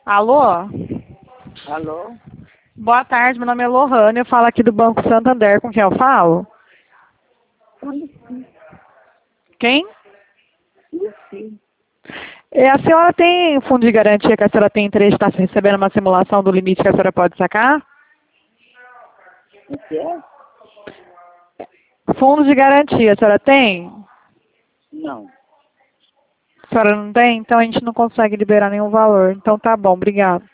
Alô? Alô? Boa tarde, meu nome é Lohane, eu falo aqui do Banco Santander, com quem eu falo? Quem? Luci. A senhora tem fundo de garantia que a senhora tem interesse de estar recebendo uma simulação do limite que a senhora pode sacar? O que é? Fundo de garantia, a senhora tem? Não. A senhora não tem? Então a gente não consegue liberar nenhum valor. Então tá bom, obrigado.